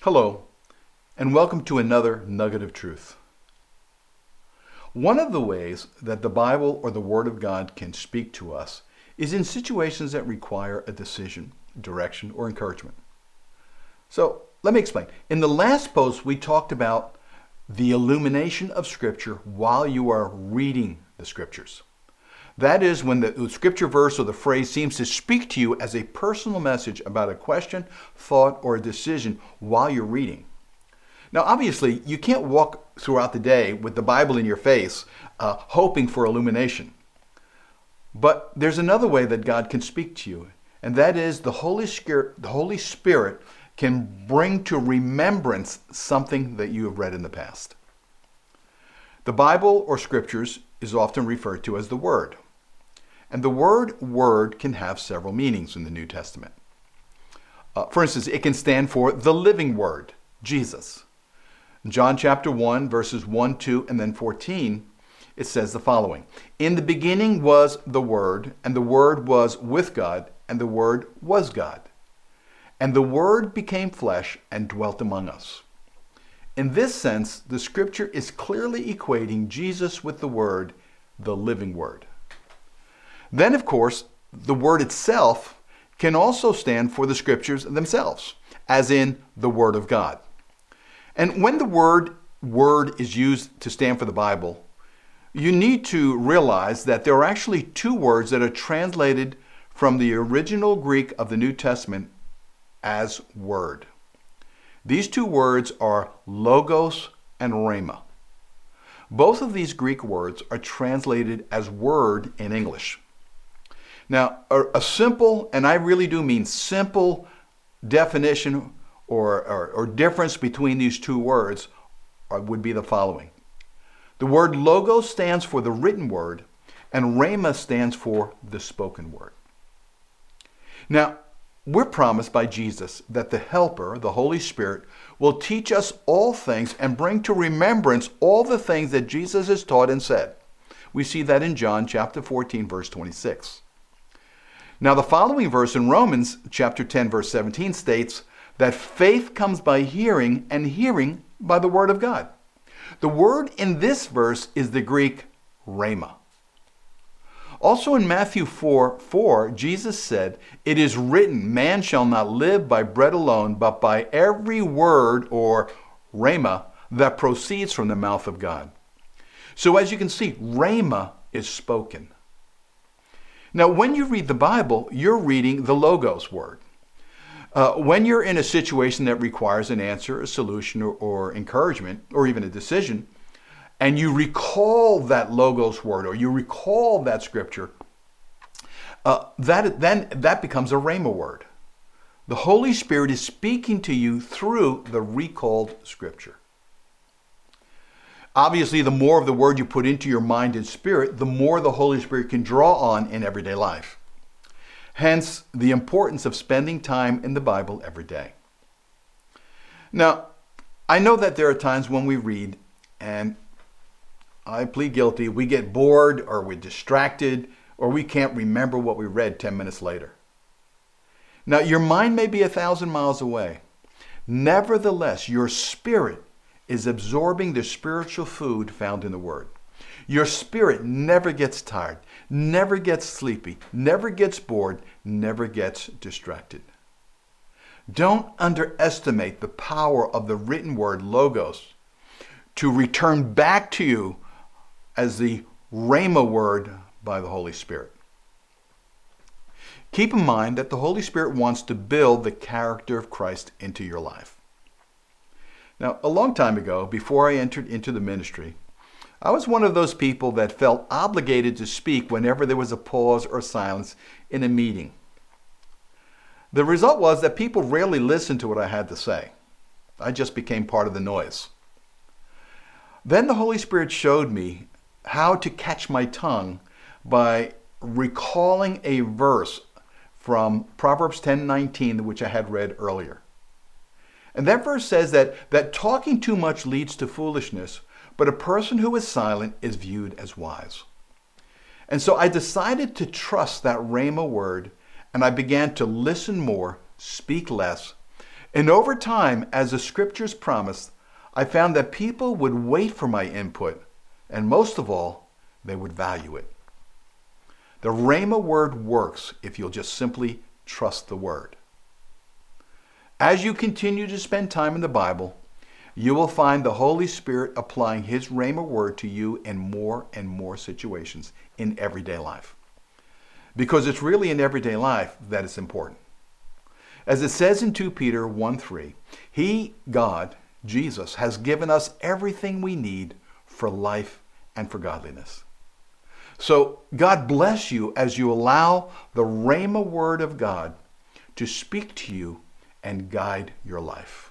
Hello, and welcome to another Nugget of Truth. One of the ways that the Bible or the Word of God can speak to us is in situations that require a decision, direction, or encouragement. So let me explain. In the last post, we talked about the illumination of Scripture while you are reading the Scriptures. That is when the scripture verse or the phrase seems to speak to you as a personal message about a question, thought, or a decision while you're reading. Now, obviously, you can't walk throughout the day with the Bible in your face, hoping for illumination. But there's another way that God can speak to you, and that is the Holy Spirit can bring to remembrance something that you have read in the past. The Bible or Scriptures is often referred to as the Word. And the word can have several meanings in the New Testament. For instance, it can stand for the living Word, Jesus. In John chapter 1, verses 1, 2, and then 14, it says the following. In the beginning was the Word, and the Word was with God, and the Word was God. And the Word became flesh and dwelt among us. In this sense, the Scripture is clearly equating Jesus with the Word, the living Word. Then, of course, the Word itself can also stand for the Scriptures themselves, as in the Word of God. And when the word is used to stand for the Bible, you need to realize that there are actually two words that are translated from the original Greek of the New Testament as Word. These two words are logos and rhema. Both of these Greek words are translated as word in English. Now, a simple, and I really do mean simple, definition or difference between these two words would be the following. The word logos stands for the written word, and rhema stands for the spoken word. Now, we're promised by Jesus that the Helper, the Holy Spirit, will teach us all things and bring to remembrance all the things that Jesus has taught and said. We see that in John chapter 14, verse 26. Now, the following verse in Romans chapter 10, verse 17 states that faith comes by hearing, and hearing by the Word of God. The word in this verse is the Greek rhema. Also in Matthew 4:4, Jesus said, "It is written, man shall not live by bread alone, but by every word," or rhema, "that proceeds from the mouth of God." So as you can see, rhema is spoken. Now, when you read the Bible, you're reading the Logos word. When you're in a situation that requires an answer, a solution, or encouragement, or even a decision, and you recall that Logos word, or you recall that scripture, that becomes a rhema word. The Holy Spirit is speaking to you through the recalled scripture. Obviously, the more of the word you put into your mind and spirit, the more the Holy Spirit can draw on in everyday life. Hence, the importance of spending time in the Bible every day. Now, I know that there are times when we read, and I plead guilty, we get bored, or we're distracted, or we can't remember what we read 10 minutes later. Now, your mind may be 1,000 miles away. Nevertheless, your spirit is absorbing the spiritual food found in the Word. Your spirit never gets tired, never gets sleepy, never gets bored, never gets distracted. Don't underestimate the power of the written word, logos, to return back to you as the rhema word by the Holy Spirit. Keep in mind that the Holy Spirit wants to build the character of Christ into your life. Now, a long time ago, before I entered into the ministry, I was one of those people that felt obligated to speak whenever there was a pause or silence in a meeting. The result was that people rarely listened to what I had to say. I just became part of the noise. Then the Holy Spirit showed me how to catch my tongue by recalling a verse from Proverbs 10:19, which I had read earlier. And that verse says that talking too much leads to foolishness, but a person who is silent is viewed as wise. And so I decided to trust that rhema word, and I began to listen more, speak less, And over time, as the scriptures promised, I found that people would wait for my input, and most of all, they would value it. The Rhema word works if you'll just simply trust the word. As you continue to spend time in the Bible, you will find the Holy Spirit applying his Rhema word to you in more and more situations in everyday life. Because it's really in everyday life that it's important. As it says in 2 Peter 1:3, he, God, Jesus, has given us everything we need for life and for godliness. So God bless you as you allow the Rhema word of God to speak to you and guide your life.